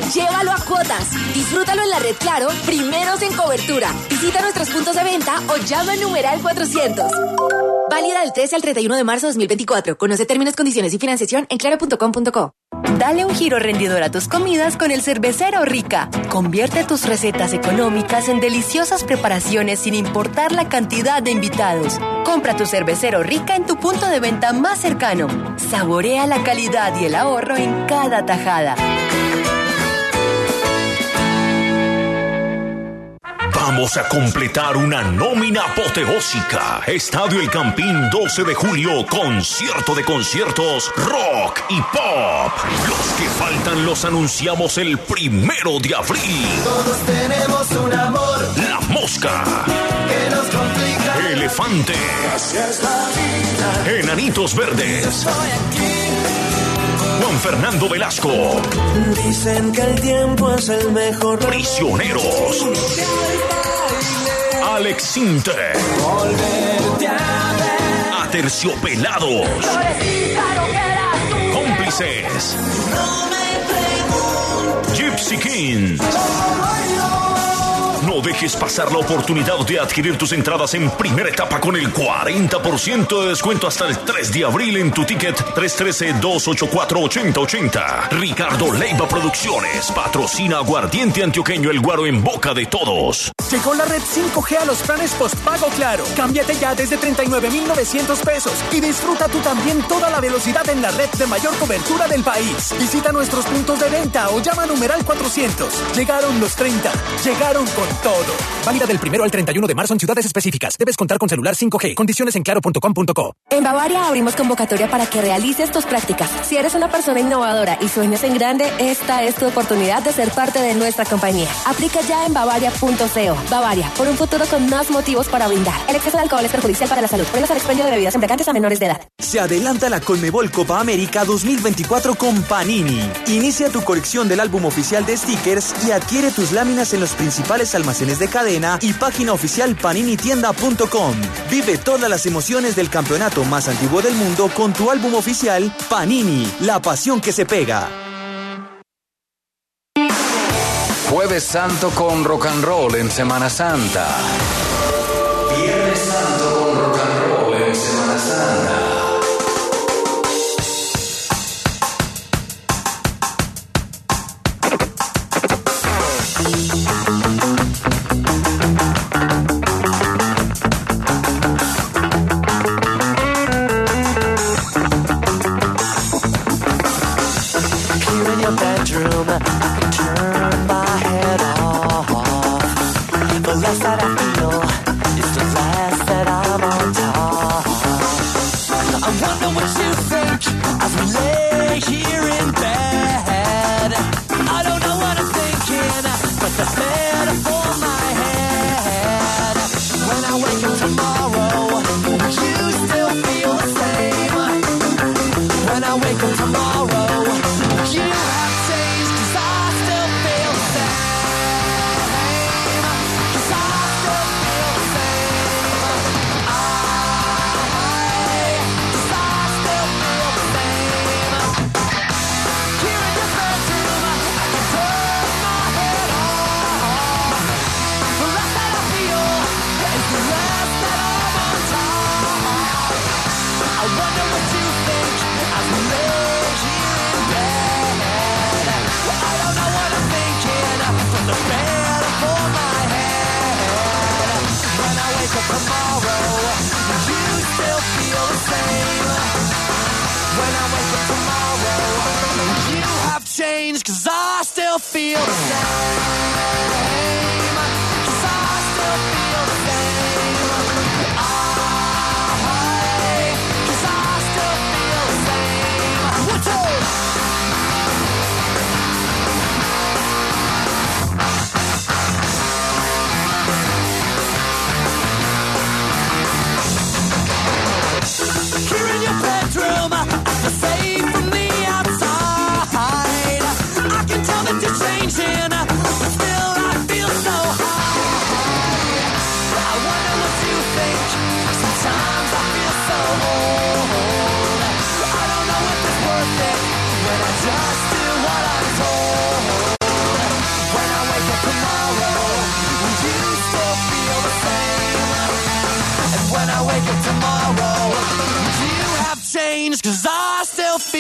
Llévalo a cuotas. Disfrútalo en la red Claro, primeros en cobertura. Visita nuestros puntos de venta o llama al numeral 400. Válida del 13 al 31 de marzo de 2024. Conoce términos, condiciones y financiación en claro.com.co. Dale un giro rendidor a tus comidas con el Cervecero Rica. Convierte tus recetas económicas en deliciosas preparaciones sin importar la cantidad de invitados. Compra tu Cervecero Rica en tu punto de venta más cercano. Saborea la calidad y el ahorro en cada tajada. Vamos a completar una nómina apoteósica. Estadio El Campín, 12 de julio, concierto de conciertos, rock y pop. Los que faltan los anunciamos el 1 de abril. Todos tenemos un amor. La Mosca. Que nos complica. Elefante. Gracias la vida. Enanitos Verdes. Estoy aquí. Juan Fernando Velasco. Dicen que el tiempo es el mejor. Prisioneros. Alex Sinter. Volverte a ver. Aterciopelados. Cómplices. Gypsy Kings. No dejes pasar la oportunidad de adquirir tus entradas en primera etapa con el 40% de descuento hasta el 3 de abril en tu ticket 313-284-8080. Ricardo Leiva Producciones patrocina Aguardiente Antioqueño El Guaro en boca de todos. Llegó la red 5G a los planes postpago Claro. Cámbiate ya desde 39,900 pesos y disfruta tú también toda la velocidad en la red de mayor cobertura del país. Visita nuestros puntos de venta o llama a numeral 400. Llegaron los 30. Llegaron con todo. Válida del 1 al 31 de marzo en ciudades específicas. Debes contar con celular 5G. Condiciones en claro.com.co. En Bavaria abrimos convocatoria para que realices tus prácticas. Si eres una persona innovadora y sueñas en grande, esta es tu oportunidad de ser parte de nuestra compañía. Aplica ya en bavaria.co. Bavaria, por un futuro con más motivos para brindar. El exceso de alcohol es perjudicial para la salud. Prohíbas el expendio de bebidas embriagantes a menores de edad. Se adelanta la Conmebol Copa América 2024 con Panini. Inicia tu colección del álbum oficial de stickers y adquiere tus láminas en los principales almacenes de cadena y página oficial paninitienda.com. Vive todas las emociones del campeonato más antiguo del mundo con tu álbum oficial Panini, la pasión que se pega. Jueves Santo con rock and roll en Semana Santa. Viernes Santo con rock and roll en Semana Santa.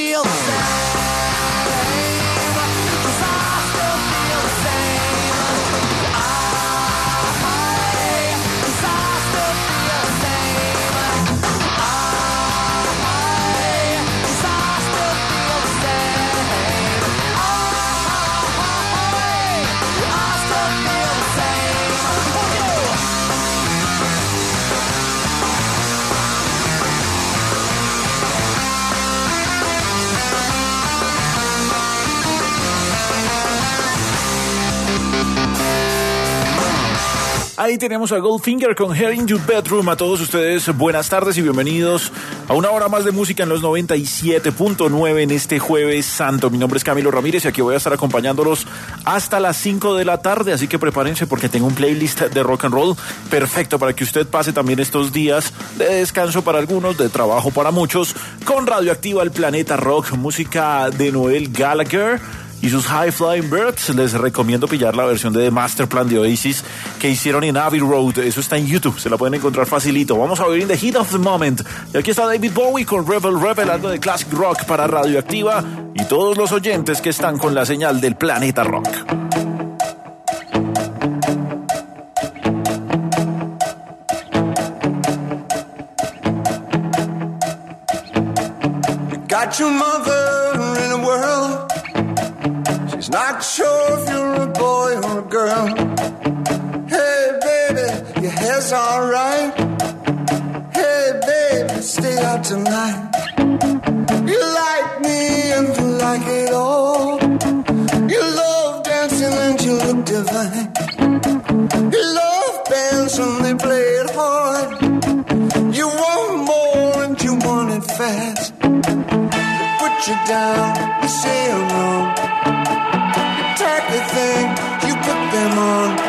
feel the same, 'cause I still feel the same. 'Cause I still feel the same. 'Cause I still feel the same. I still feel the same. Ahí tenemos a Goldfinger con Hair in Your Bedroom. A todos ustedes, buenas tardes y bienvenidos a una hora más de música en los 97.9 en este Jueves Santo. Mi nombre es Camilo Ramírez y aquí voy a estar acompañándolos hasta las 5 de la tarde, así que prepárense porque tengo un playlist de rock and roll perfecto para que usted pase también estos días de descanso para algunos, de trabajo para muchos, con Radioactiva El Planeta Rock, música de Noel Gallagher y sus High Flying Birds. Les recomiendo pillar la versión de The Master Plan de Oasis que hicieron en Abbey Road. Eso está en YouTube, se la pueden encontrar facilito. Vamos a oír In the Heat of the Moment. Y aquí está David Bowie con Rebel Rebel, algo de classic rock para Radioactiva y todos los oyentes que están con la señal del Planeta Rock. Got your mother in a whirl. She's not sure if you're a boy or a girl. Hey, baby, your hair's alright. Hey, baby, stay out tonight. You like me and you like it all. You love dancing and you look divine. You love bands when they play it hard. You want more and you want it fast. Put you down, you say I'm wrong. You take the thing, you put them on.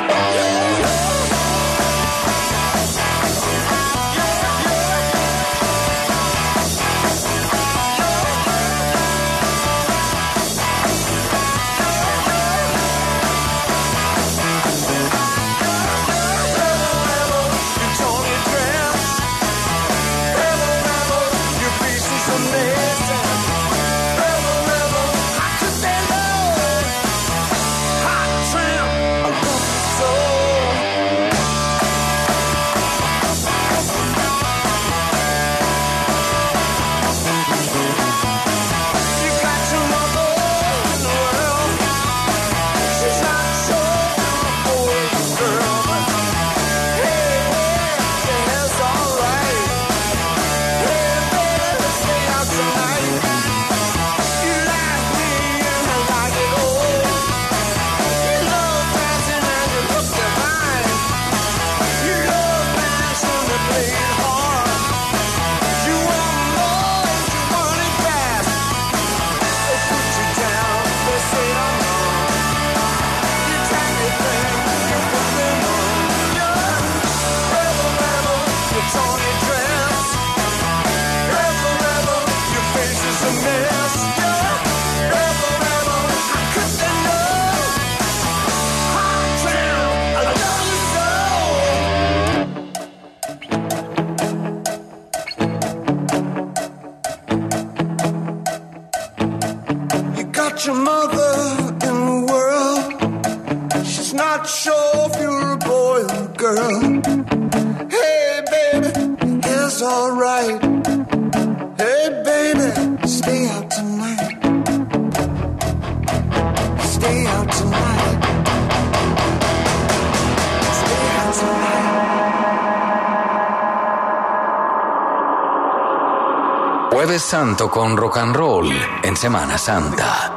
Your mother in the world. She's not sure if you're a boy or a girl. Hey, baby, it's alright. Hey, baby, stay out tonight. Stay out tonight. Stay out tonight. Jueves Santo con Rock and Roll en Semana Santa.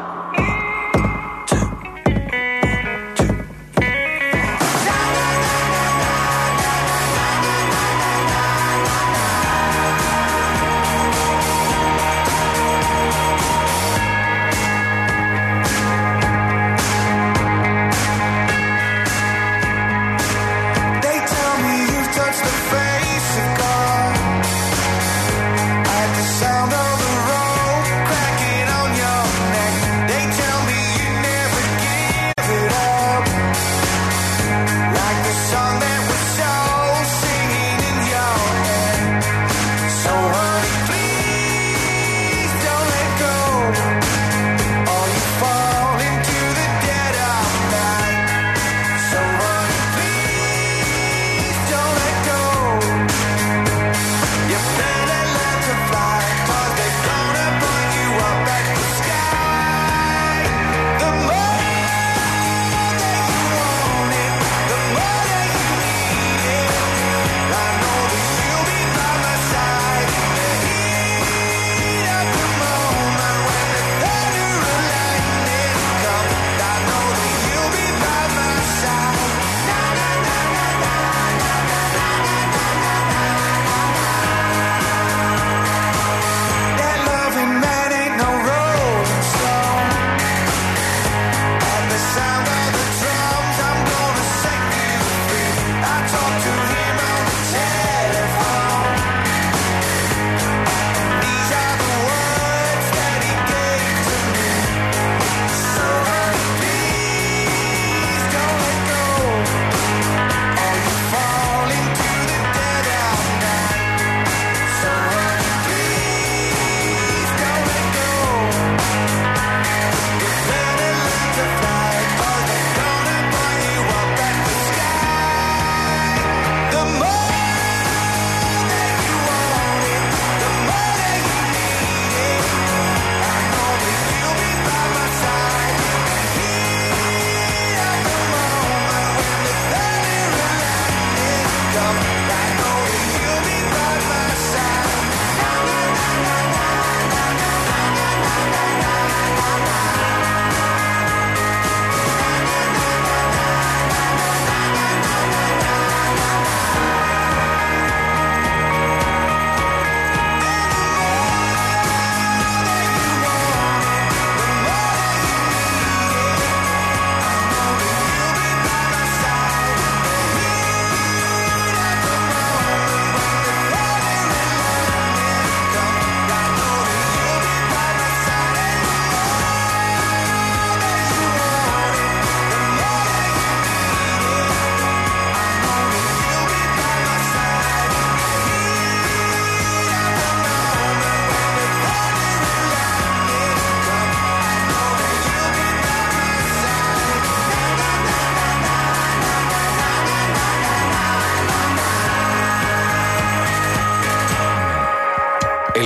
Sound of the road cracking on your neck.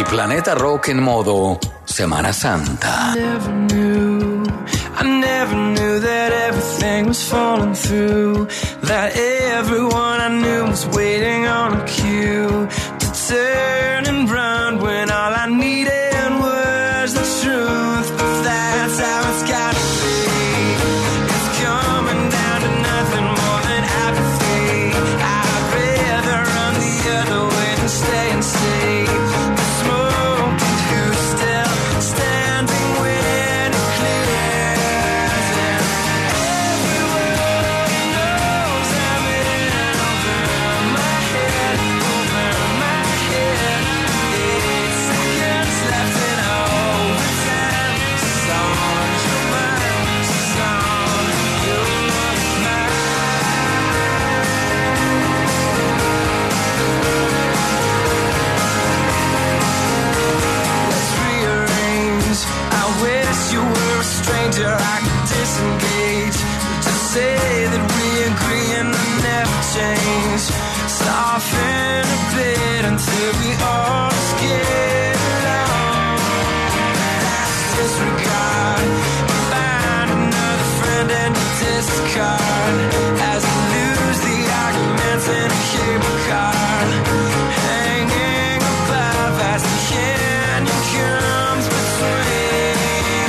Planeta Rock en modo Semana Santa. I never knew that everything was falling through, that everyone I knew was waiting on a cue to turn and run when all I needed was the truth. But that's how it's gotta be. It's coming down to nothing more than apathy. I'd rather run the other way than stay and see the smoke and who's still standing when it clears. And everyone knows I'm in over my head, over my head. 8 seconds left in overtime. She's on your mind, she's on your mind. Let's rearrange. I wish you were a stranger I could disengage. Just say that we agree and I never change. Soften a bit until we all just get along. That's disregard. Find another friend and discard. As we lose the arguments in a cable car, hanging above as the canyon comes between.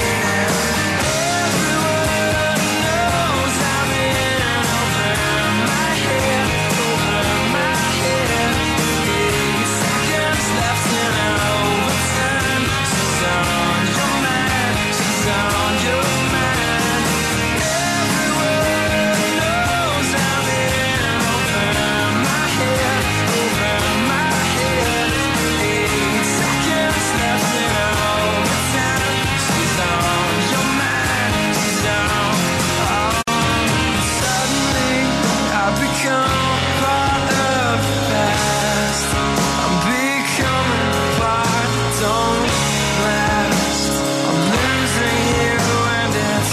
Everyone knows I'm in over my head, over my head. 8 seconds left in overtime. She's on your mind, she's on your mind. Everyone knows I'm in over my head, over my head. 8 seconds left in overtime. She's on your mind, she's on. Suddenly I've become part of the past. I'm becoming part, don't last. I'm losing you and it's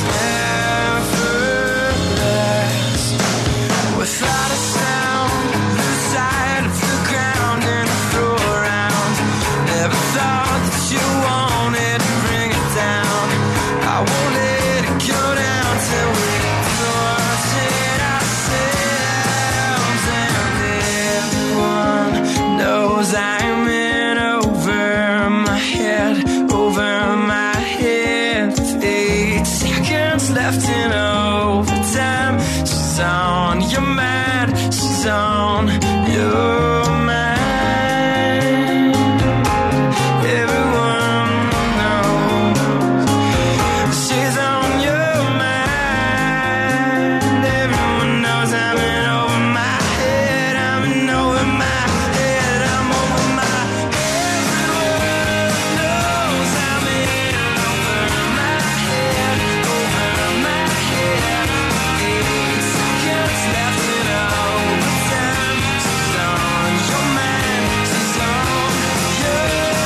effortless. Without a sound, lose sight of the ground and throw around. Never thought that you wanted to bring it down. I won't let it go down till we thought it ourselves. And everyone knows I'm in over my head, over my head. 8 seconds left in overtime. She's on your mind, she's on your mind. Everyone knows she's on your mind. Everyone knows I'm in over my head, I'm in over my head, I'm over my. Everyone knows I'm in over my head, over my head. 8 seconds left in overtime. She's on your mind, she's on your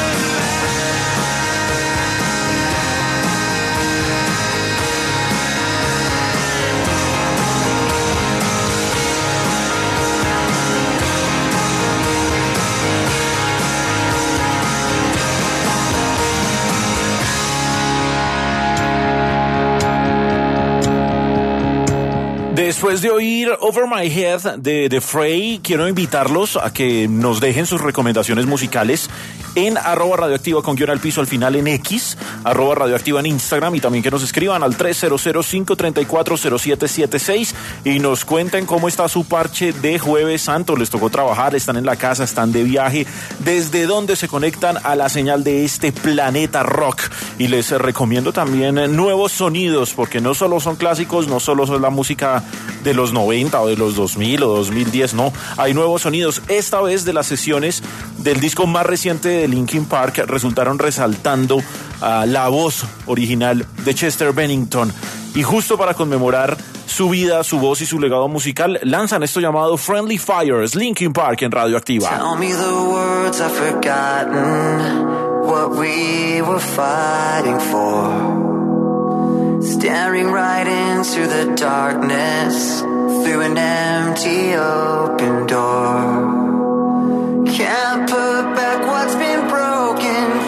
Después de oír Over My Head de The Fray, quiero invitarlos a que nos dejen sus recomendaciones musicales en @radioactiva con guión al piso al final en X, @radioactiva en Instagram, y también que nos escriban al 300-534-0776 y nos cuenten cómo está su parche de Jueves Santo. Les tocó trabajar, están en la casa, están de viaje, desde dónde se conectan a la señal de este Planeta Rock. Y les recomiendo también nuevos sonidos, porque no solo son clásicos, no solo son la música de los 90 o de los 2000 o 2010, no, hay nuevos sonidos. Esta vez de las sesiones del disco más reciente de Linkin Park resultaron resaltando la voz original de Chester Bennington, y justo para conmemorar su vida, su voz y su legado musical, lanzan esto llamado Friendly Fires, Linkin Park en Radioactiva. Tell me the words I've forgotten, what we were fighting for. Staring right into the darkness, through an empty open door. Can't put back what's been broken.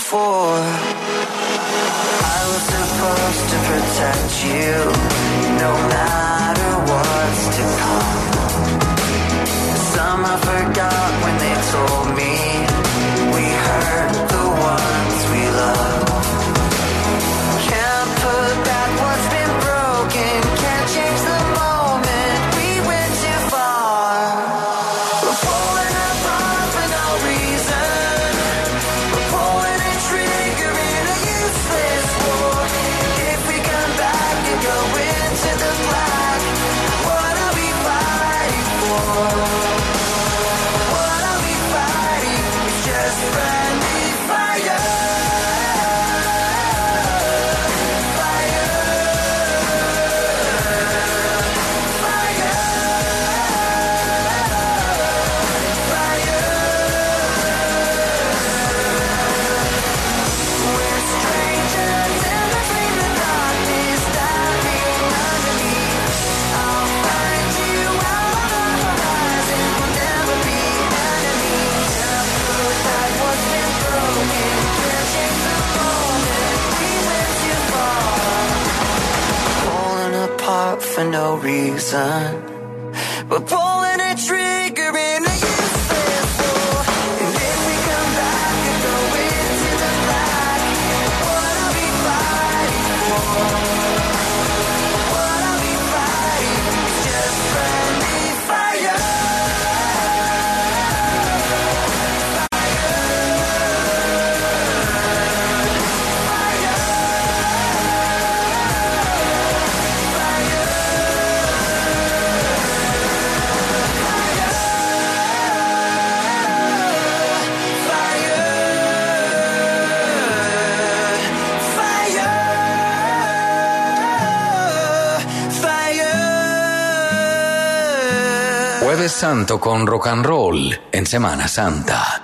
before. I was supposed to protect you, no matter what's to come. Some I forgot when they told me we hurt the ones we love. Can't put back what's been broken, can't change the moment we went too far. We're pulling apart for no reason. We're pulling a trigger in a useless war. If we come back and go into the black, what are we fighting for? What are we fighting? It's just friendly fire. We're strangers in between the darkness, diving underneath. I'll find you out on the horizon. We'll never be enemies. Can't put back what's been broken. Can't change the moment we went too far. Pulling apart for no reason. We're pulling a trigger in a useless war. And if we come back and go into the black, what are we fighting for? What are we fighting? It's just friendly fire. Jueves Santo con rock and roll en Semana Santa.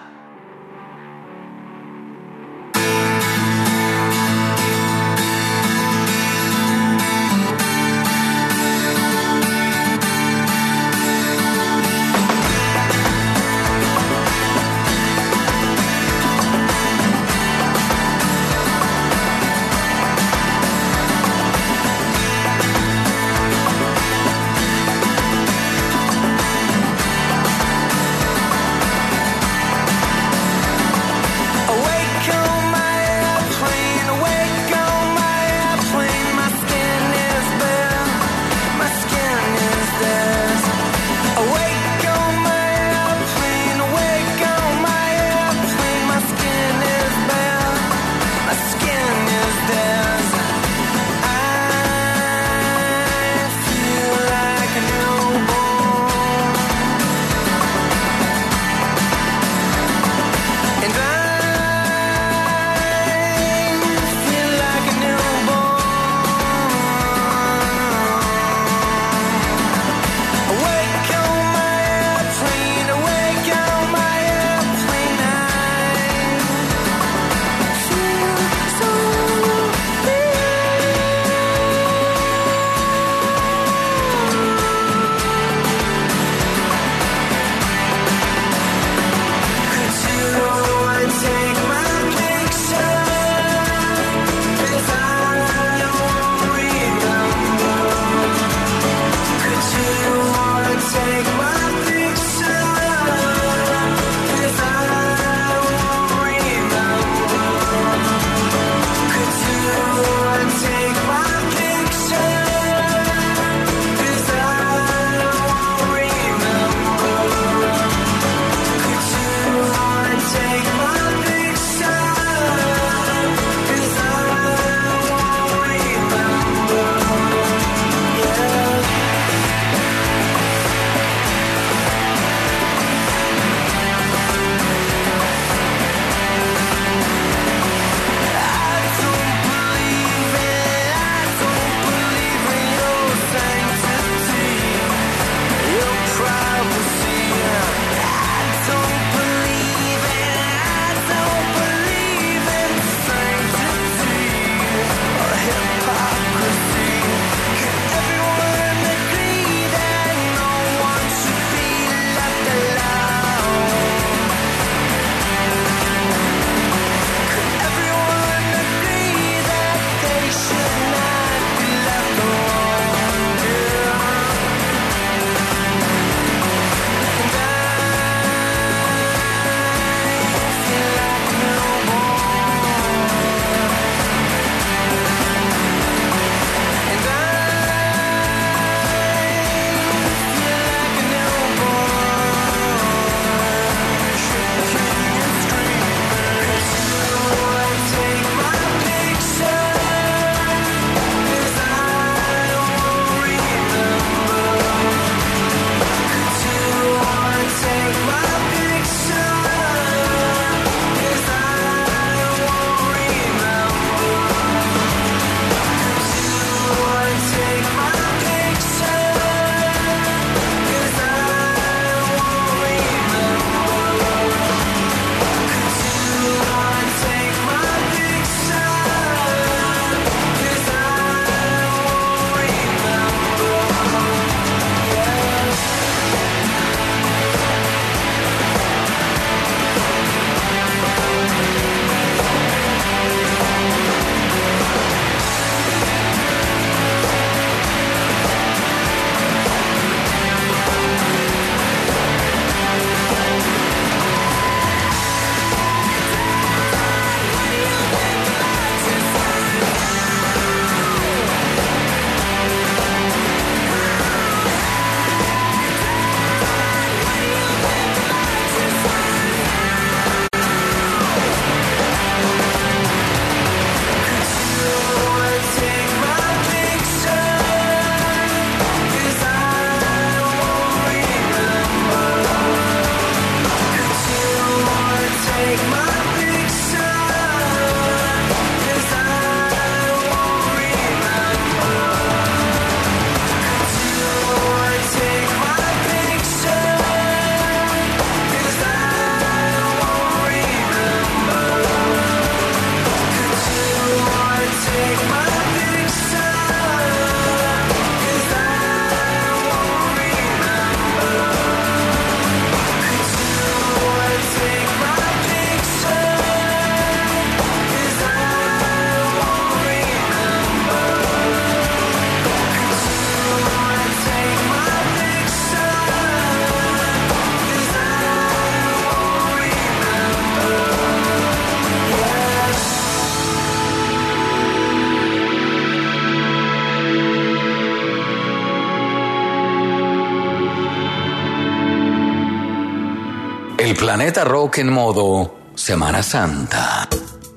Planeta Rock en modo Semana Santa.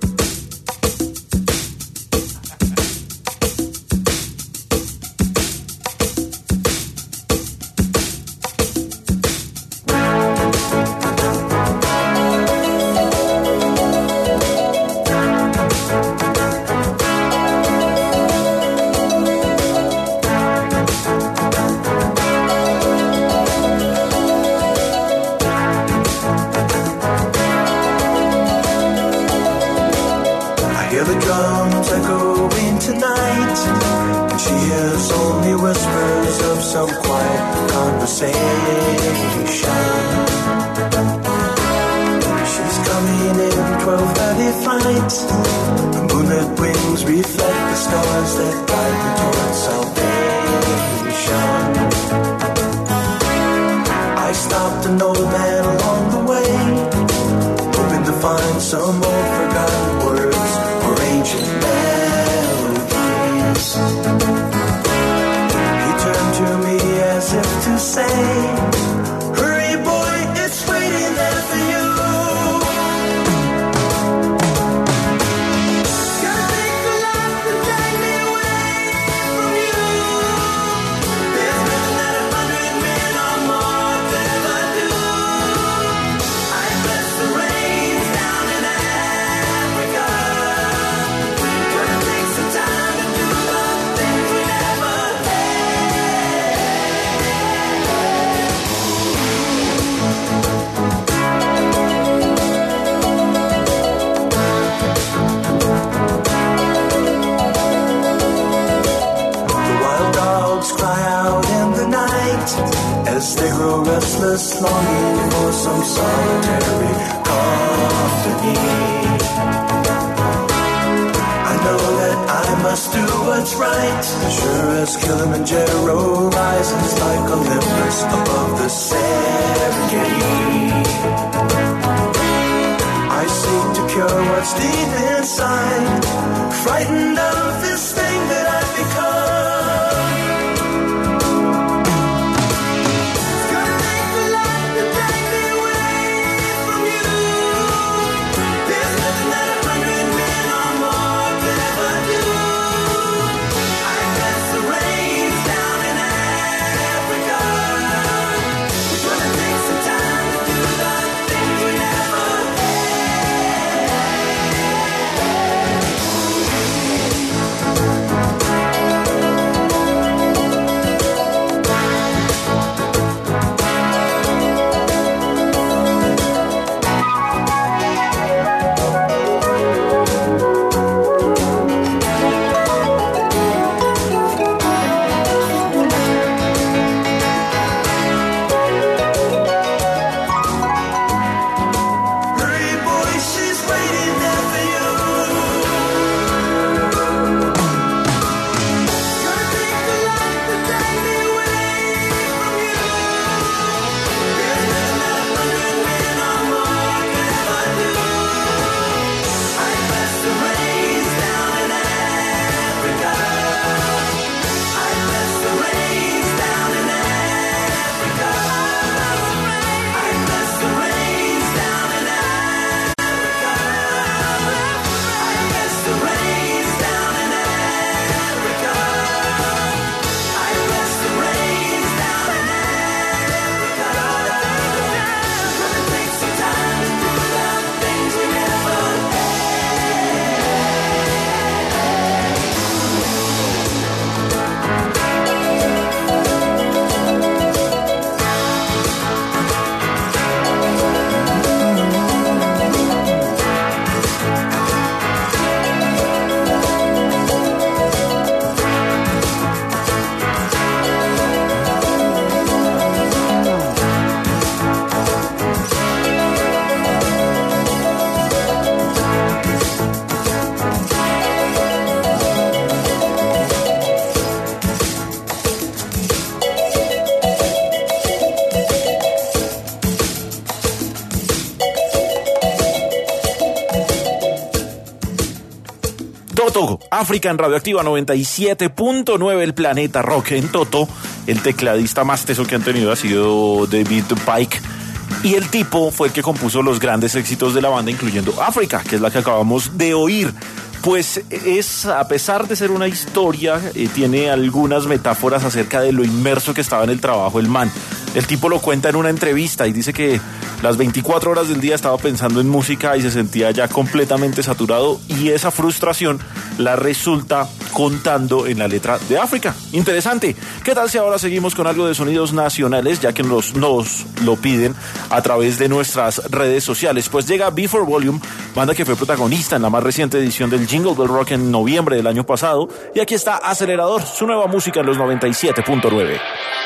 Longing for some solitary company. I know that I must do what's right, sure as Kilimanjaro rises like Olympus above the Serengeti. I seek to cure what's deep inside, frightened of this thing that I've become. Toto, África en Radioactiva 97.9, el Planeta Rock. En Toto, el tecladista más teso que han tenido ha sido David Pike. Y el tipo fue el que compuso los grandes éxitos de la banda, incluyendo África, que es la que acabamos de oír. Pues a pesar de ser una historia, tiene algunas metáforas acerca de lo inmerso que estaba en el trabajo el man. El tipo lo cuenta en una entrevista y dice que las 24 horas del día estaba pensando en música y se sentía ya completamente saturado, y esa frustración la resulta contando en la letra de África. Interesante. ¿Qué tal si ahora seguimos con algo de sonidos nacionales, ya que nos lo piden a través de nuestras redes sociales? Pues llega B4 Volume, banda que fue protagonista en la más reciente edición del Jingle Bell Rock en noviembre del año pasado, y aquí está Acelerador, su nueva música en los 97.9.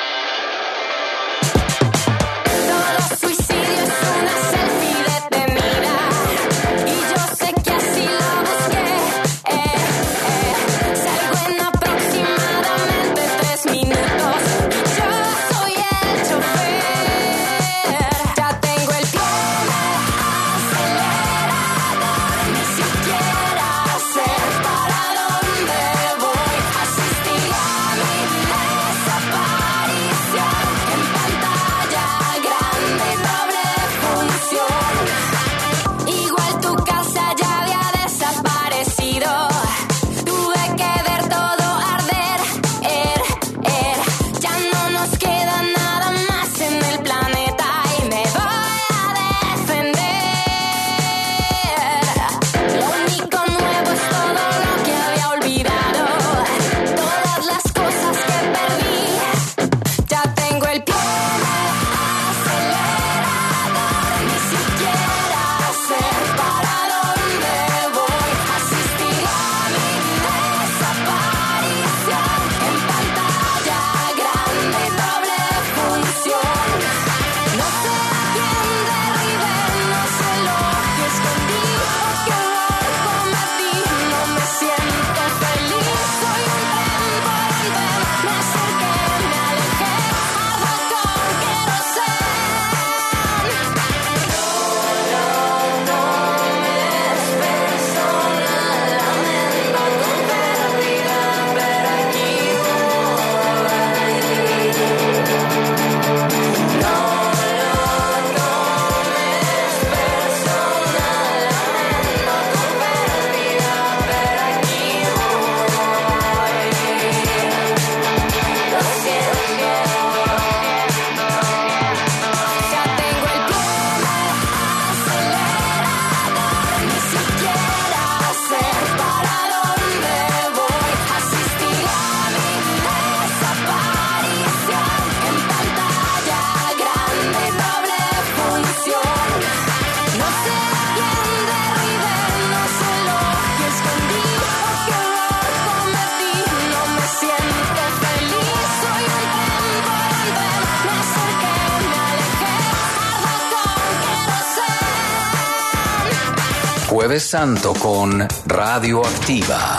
Jueves Santo con Radioactiva.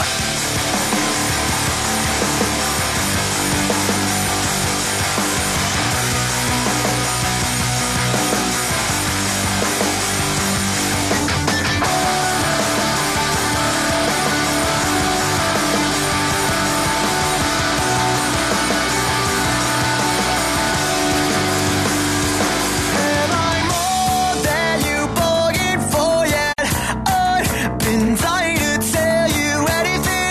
Been dying to tell you anything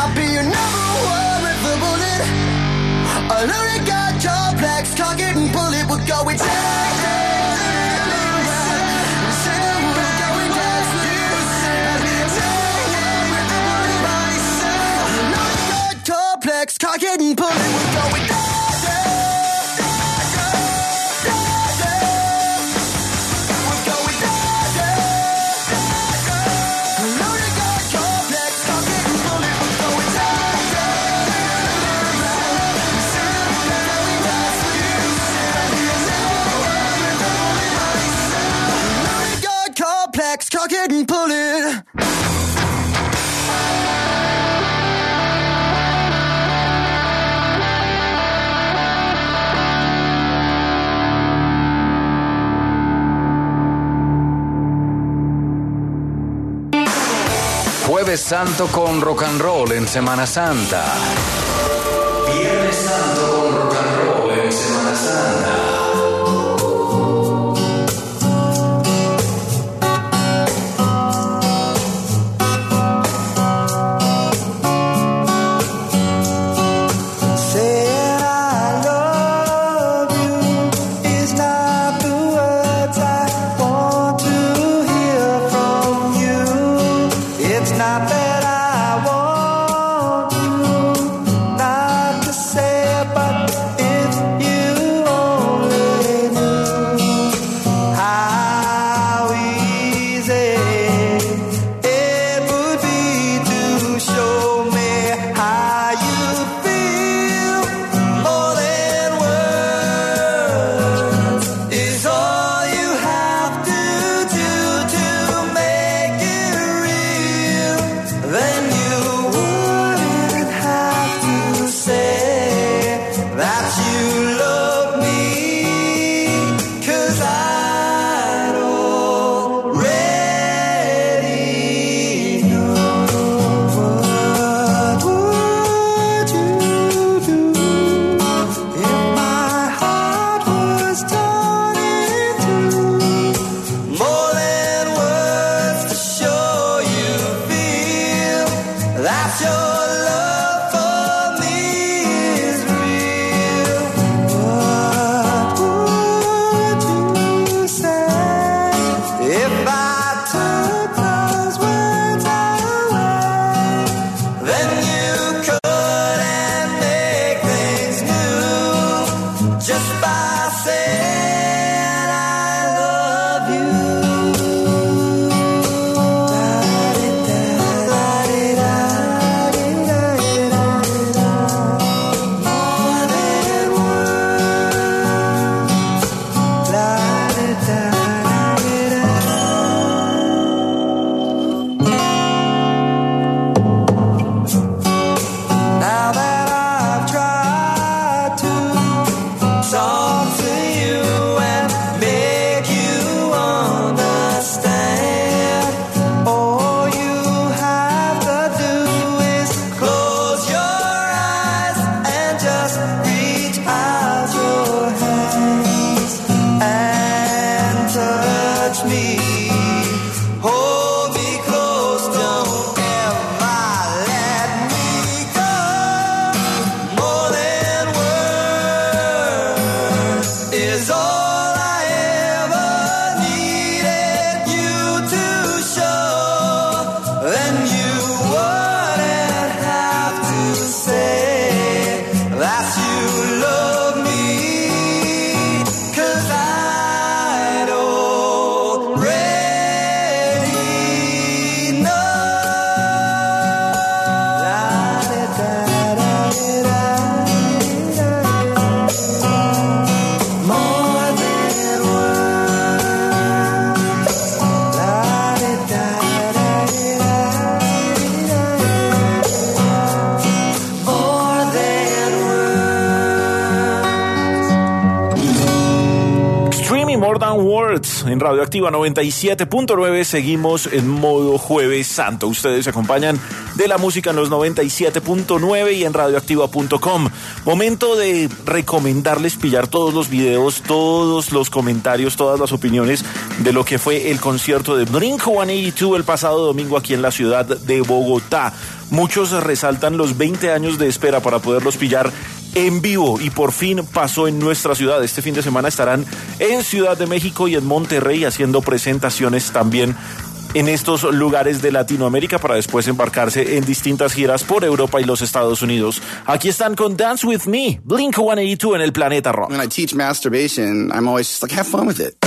I'll be your number one with the bullet. A loaded gun, complex, cock it and pull it. We're going down. Cock it and pull it, we're going down. Cock it and pull it. Jueves Santo con rock and roll en Semana Santa. Viernes Santo con rock and roll en Semana Santa. En Radioactiva 97.9 seguimos en modo Jueves Santo. Ustedes se acompañan de la música en los 97.9 y en radioactiva.com. Momento de recomendarles pillar todos los videos, todos los comentarios, todas las opiniones de lo que fue el concierto de Blink-182 el pasado domingo aquí en la ciudad de Bogotá. muchos resaltan los 20 años de espera para poderlos pillar en vivo y por fin pasó en nuestra ciudad. Este fin de semana estarán en Ciudad de México y en Monterrey haciendo presentaciones también en estos lugares de Latinoamérica para después embarcarse en distintas giras por Europa y los Estados Unidos. Aquí están con Dance With Me, Blink-182 en el Planeta Rock. When I teach masturbation, I'm always just like, have fun with it.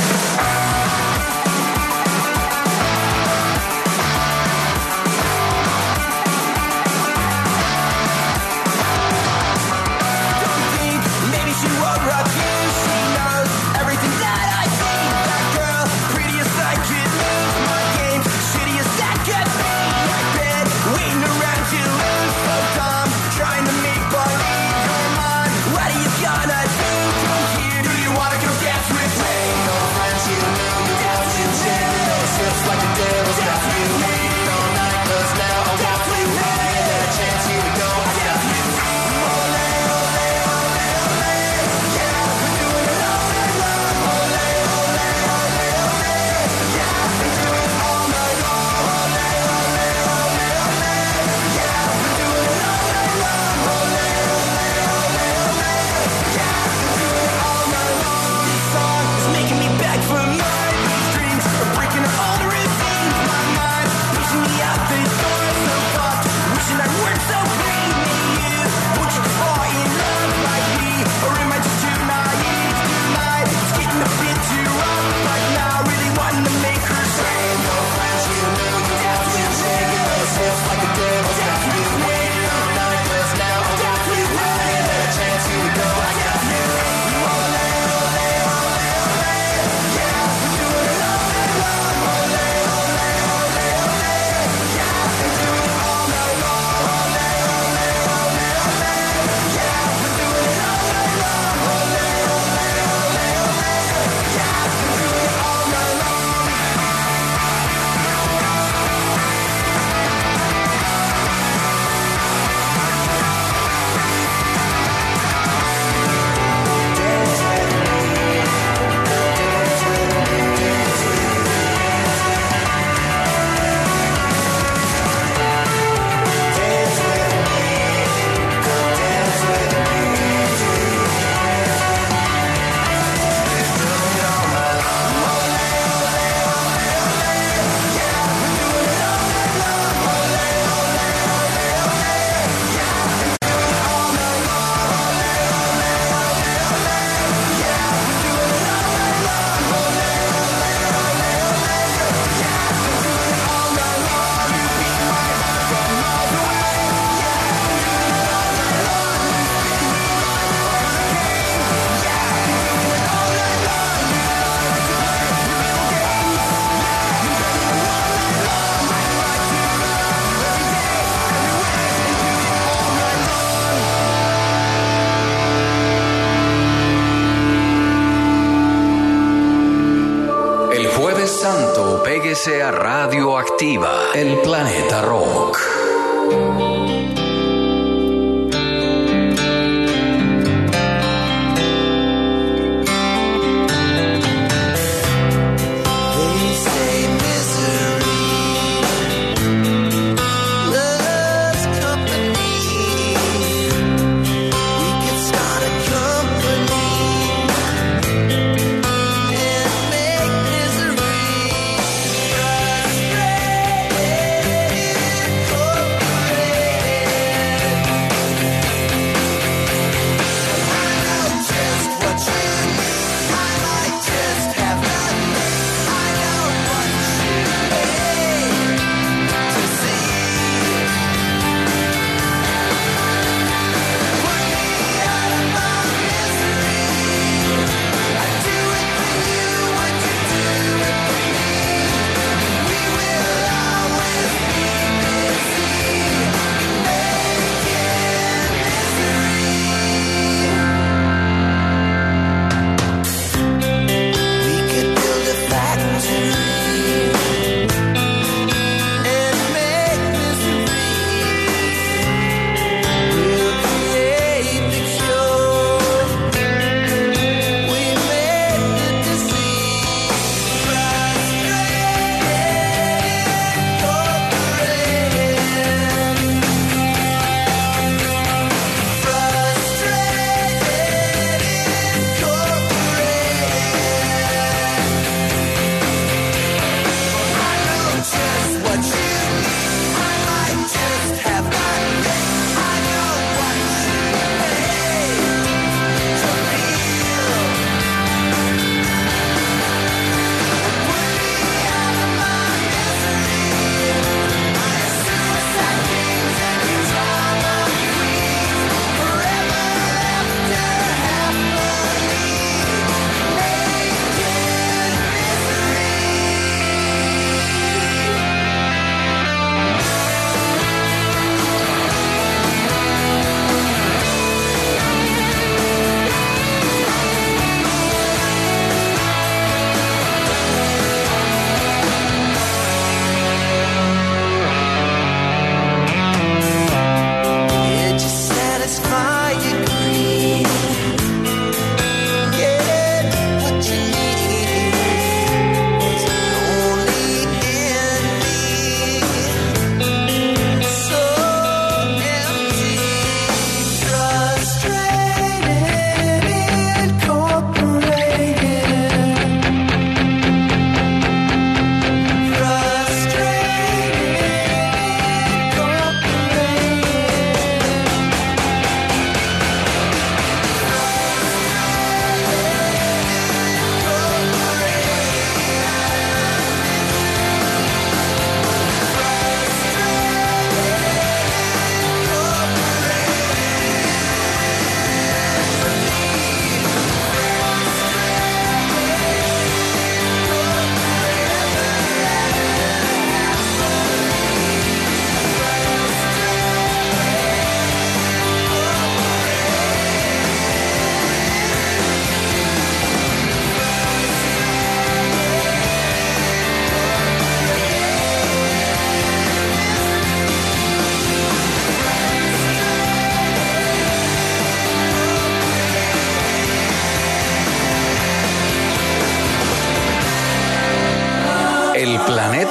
Péguese a Radioactiva, el Planeta Rock.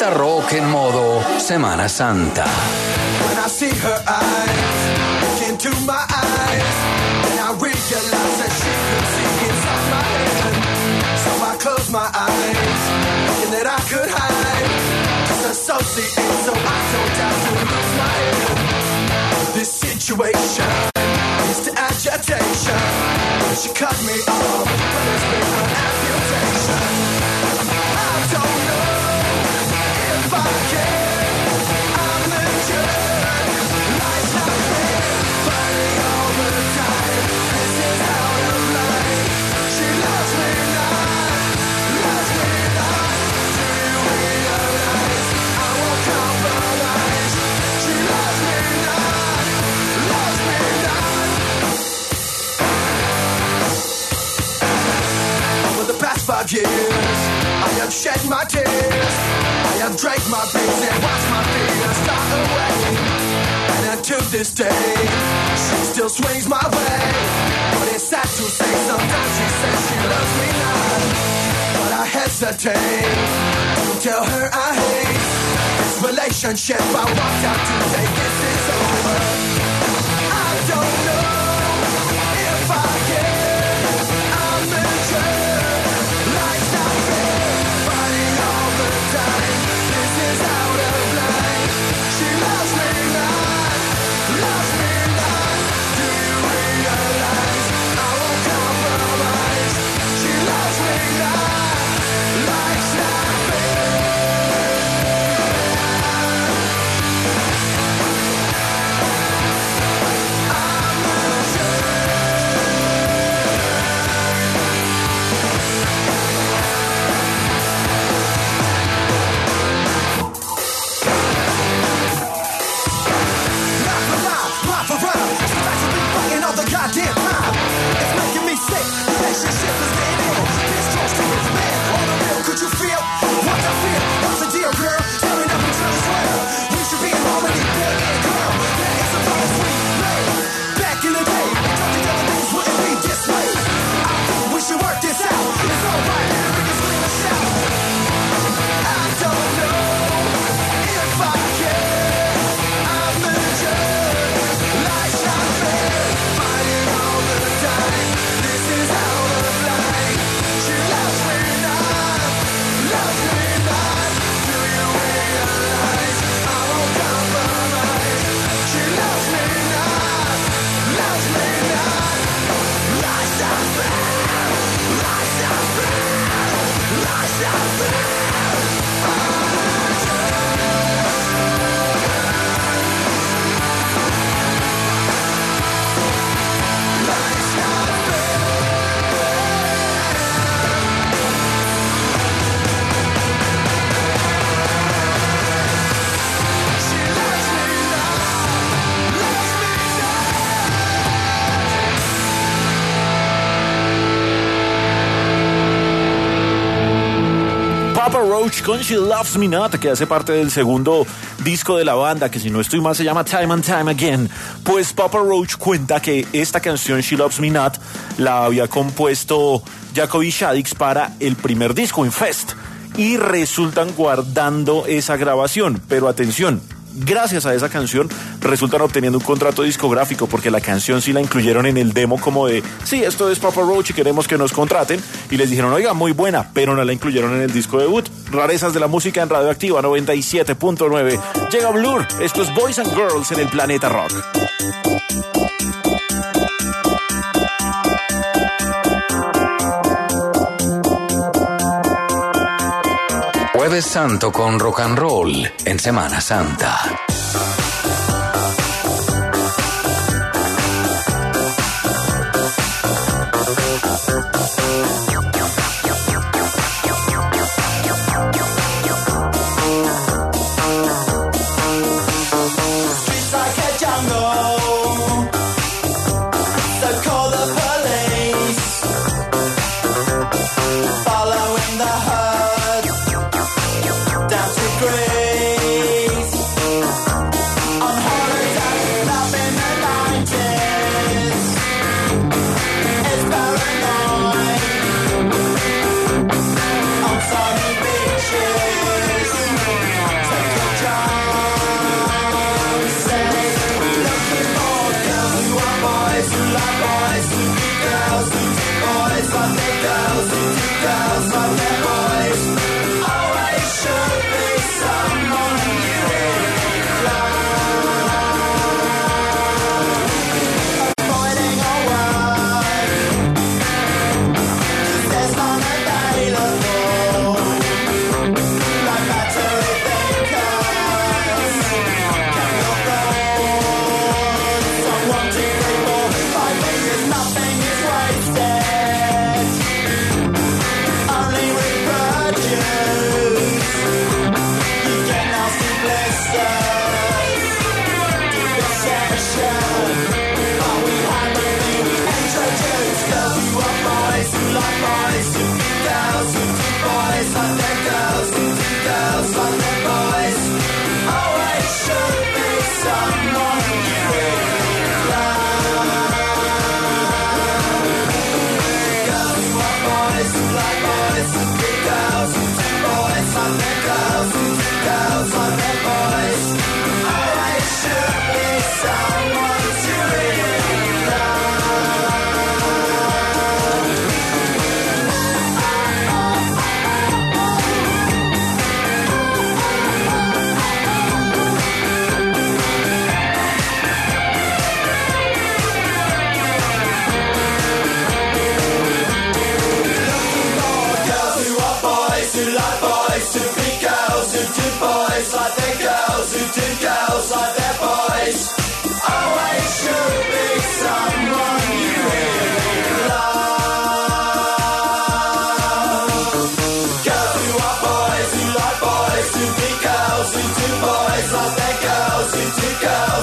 Planeta Rock en modo Semana Santa. When I see her eyes look into my eyes, and I realize that she could see inside my head. So I close my eyes, thinking that I could hide, disassociate so I don't have to lose my head. This situation is to agitation. She cut me off, but it's been an amputation. I don't know if I can. I'm the jerk, life's not fair, fighting all the time. This is out of line. She loves me not, loves me not. Do you realize I won't compromise? She loves me not, loves me not. Over the past 5 years, I have shed my tears. I have drank my pains and watched my fears die away. And until this day, she still swings my way. But it's sad to say, sometimes she says she loves me not. But I hesitate to tell her I hate this relationship. I walked out today, this is over. I don't know if I can. I'm the jerk, life's not fair, fighting all the time. This is out of line. She loves me not, loves me not. Do you realize I won't compromise? She loves me not, life's not fair. I'm the jerk. Laugh around. She likes to be fighting all the goddamn time. It's making me sick. Relationship is getting ill. This close to its man. On the real, could you feel what I feel? What's the deal, girl? Tearing up each other's hair. We should be in harmony, boy and girl. That is a promise we made back in the day. Thought the other things wouldn't be this way. I think we should work this out. It's alright, we can scream and shout. I don't know if I can. I'm the jerk, life's not fair, fighting all the time. This is out of line. She loves me not, loves me not. Do you realize I won't compromise? She loves me not, loves me not. Life's not fair, life's not fair, life's not fair. Papa Roach con She Loves Me Not, que hace parte del segundo disco de la banda, que si no estoy mal se llama Time and Time Again. Pues Papa Roach cuenta que esta canción She Loves Me Not la había compuesto Jacoby Shaddix para el primer disco, Infest, y resultan guardando esa grabación. Pero atención, gracias a esa canción resultan obteniendo un contrato discográfico, porque la canción sí la incluyeron en el demo como de, sí, esto es Papa Roach y queremos que nos contraten, y les dijeron, oiga, muy buena, pero no la incluyeron en el disco debut. Rarezas de la música en Radioactiva 97.9. Llega Blur, esto es Boys and Girls en el Planeta Rock. Jueves Santo con Rock and Roll en Semana Santa. Following the herd down to Greece.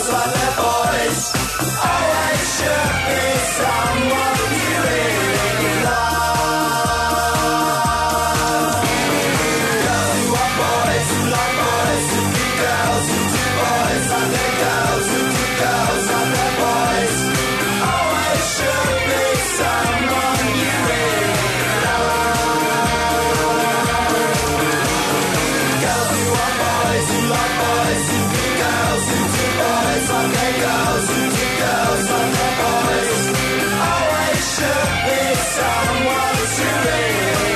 girls like their boys. Always should be someone you really love. Girls who are boys who like boys who do girls who do boys like their girls who do girls like their boys. Always should be someone you really love. Girls who are boys who like boys who do girls who do boys like their girls who do girls like their boys. Always should be someone to really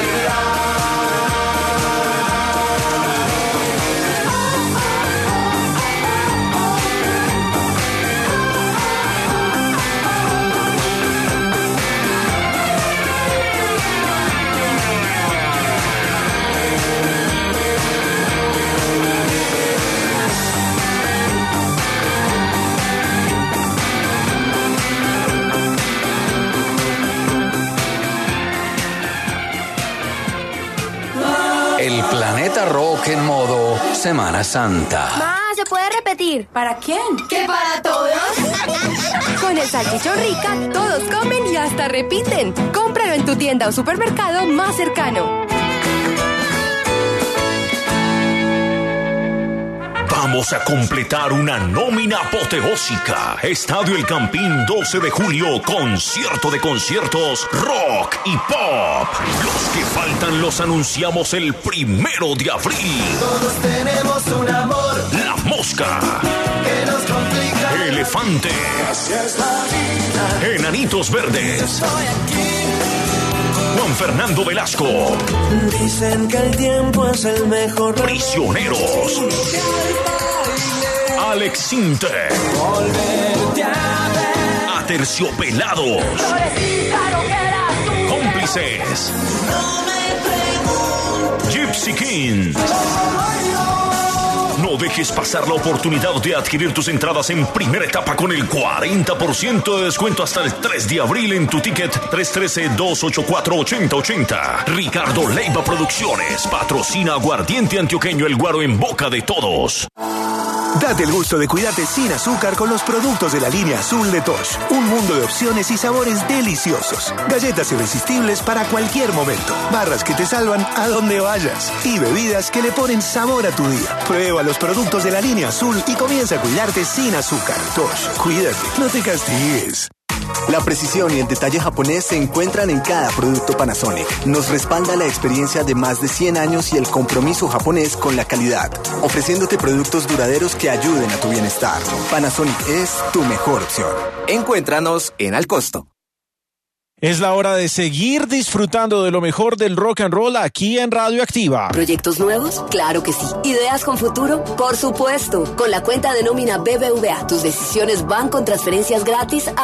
El Planeta Rock en modo Semana Santa. Ma, ¿se puede repetir? ¿Para quién? ¿Qué para todos? Con el Salchichón Rica, todos comen y hasta repiten. Cómpralo en tu tienda o supermercado más cercano. Vamos a completar una nómina apoteósica. Estadio El Campín, 12 de julio, concierto de conciertos, rock y pop. Los que faltan los anunciamos el 1 de abril. Todos tenemos un amor La Mosca, que nos complica. Elefante, Así es la vida. Enanitos Verdes, Estoy aquí. Juan Fernando Velasco, Dicen que el tiempo es el mejor. Prisioneros, Alex Sinte, Volverte a ver. Aterciopelados, Cómplices, Gypsy Kings. No dejes pasar la oportunidad de adquirir tus entradas en primera etapa con el 40% de descuento hasta el 3 de abril en tu ticket 313-284-8080. Ricardo Leiva Producciones patrocina Aguardiente Antioqueño, el guaro en boca de todos. Date el gusto de cuidarte sin azúcar con los productos de la línea azul de Tosh. Un mundo de opciones y sabores deliciosos. Galletas irresistibles para cualquier momento. Barras que te salvan a donde vayas. Y bebidas que le ponen sabor a tu día. Prueba los productos de la línea azul y comienza a cuidarte sin azúcar. Tosh, cuídate, no te castigues. La precisión y el detalle japonés se encuentran en cada producto Panasonic. Nos respalda la experiencia de más de 100 años y el compromiso japonés con la calidad, ofreciéndote productos duraderos que ayuden a tu bienestar. Panasonic es tu mejor opción. Encuéntranos en Al Costo. Es la hora de seguir disfrutando de lo mejor del rock and roll aquí en Radio Activa. ¿Proyectos nuevos? Claro que sí. ¿Ideas con futuro? Por supuesto. Con la cuenta de nómina BBVA, tus decisiones van con transferencias gratis a